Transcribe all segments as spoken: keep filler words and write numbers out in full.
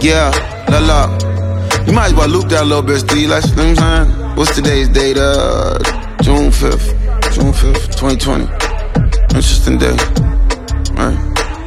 Yeah, la la. You might as well loop that a little bit, Steve. Like, you know what I'm saying? What's today's date? Uh, June fifth. June fifth, twenty twenty. Interesting day. Right.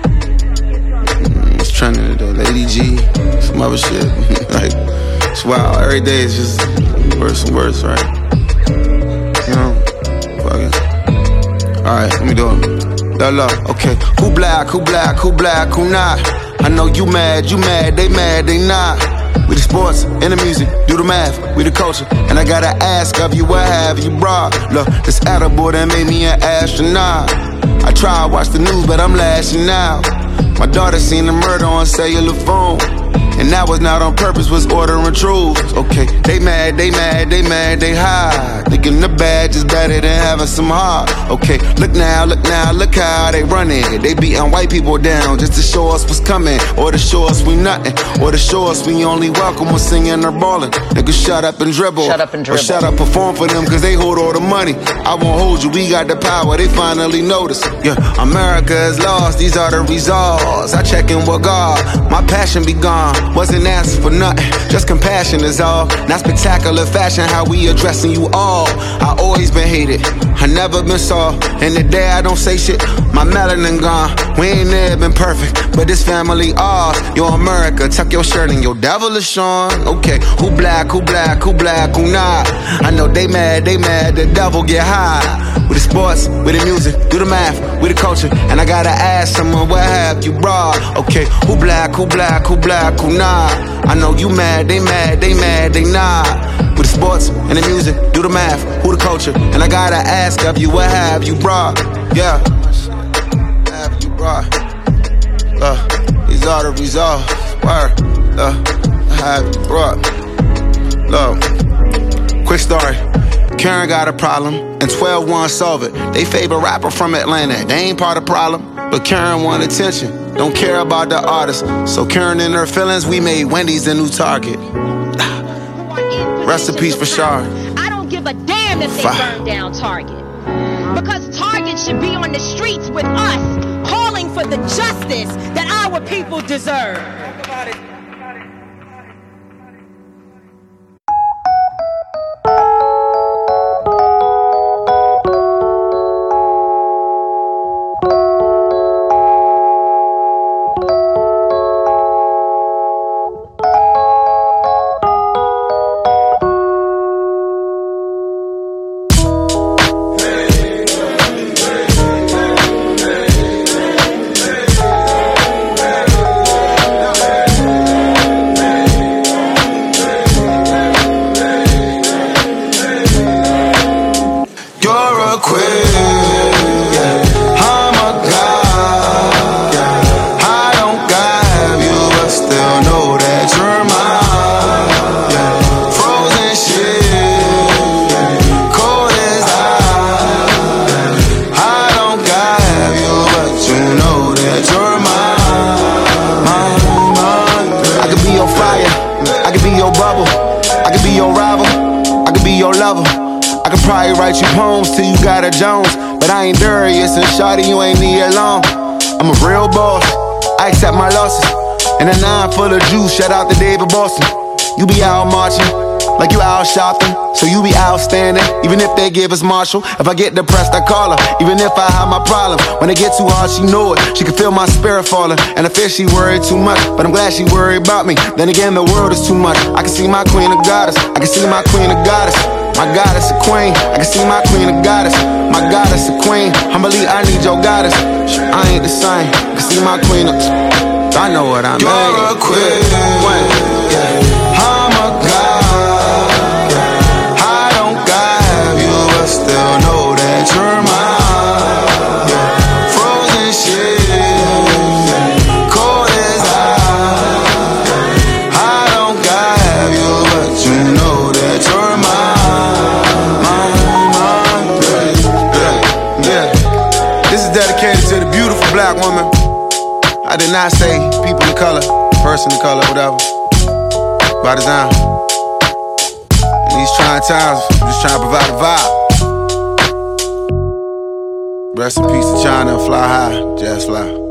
Mm, it's trending today. Lady G, some other shit. Like, it's wild. Every day is just worse and worse, right? You know? Fuck it. Alright, let me do it. La la, okay. Who black, who black, who black, who not? I know you mad, you mad, they mad, they not. We the sports and the music, do the math, we the culture. And I gotta ask of you, what have you brought? Look, this attaboy that made me an astronaut. I try to watch the news, but I'm lashing out. My daughter seen the murder on cellular phone, and that was not on purpose, was ordering truths. Okay, they mad, they mad, they mad, they high. Thinking the badge is better than having some heart. Okay, look now, look now, look how they run it. They beating white people down just to show us what's coming, or to show us we nothing, or to show us we only welcome when singing or balling. Niggas shut up and dribble, shut up and dribble. Or shut up, perform for them cause they hold all the money. I won't hold you, we got the power, they finally notice. Yeah, America is lost, these are the results. I check in with God, my passion be gone. Wasn't asking for nothing, just compassion is all. Not spectacular fashion, how we addressing you all. I always been hated, I never been soft. And the day I don't say shit, my melanin gone. We ain't never been perfect, but this family ours. Yo, America, tuck your shirt and your devil is showing. Okay, who black, who black, who black, who not? I know they mad, they mad, the devil get high. With the sports, with the music, do the math, with the culture. And I gotta ask someone, what have you brought? Okay, who black, who black, who black, who not? I know you mad, they mad, they mad, they not. With the sports and the music, do the math, who the culture. And I gotta ask of you, what have you brought? Yeah, what have you brought? Uh, these are the results. Word, uh, what have you brought? Look, quick story. Karen got a problem, and twelve wanna solve it. They favorite rapper from Atlanta, they ain't part of the problem. But Karen want attention, don't care about the artist. So Karen and her feelings, we made Wendy's a new target. Rest in peace for Shar. I don't give a damn if they burn down Target. Because Target should be on the streets with us, calling for the justice that our people deserve. Talk about it. I could probably write you poems till you got a Jones, but I ain't Darius and shawty, you ain't need alone. I'm a real boss, I accept my losses. And a nine full of juice, shout out to David Boston. You be out marching, like you out shopping, so you be outstanding, even if they give us Marshall. If I get depressed, I call her, even if I have my problems. When it get too hard, she know it, she can feel my spirit falling. And I fear she worried too much, but I'm glad she worried about me. Then again, the world is too much. I can see my queen of goddess, I can see my queen of goddess. My goddess a queen, I can see my queen a goddess. My goddess a queen, humbly I need your goddess. I ain't the same, I can see my queen of, I know what I mean. You're a queen, yeah. I'm a god, yeah. I don't got you, but still know that you're mine, yeah. Frozen shit, yeah. Cold as ice, yeah. I don't got you, but you know that you're mine, mine, mine, yeah, yeah, yeah. This is dedicated to the beautiful black woman. I did not say people of color, person of color, whatever. By design. In these trying times, I'm just trying to provide a vibe. Rest in peace to China and fly high, jazz fly.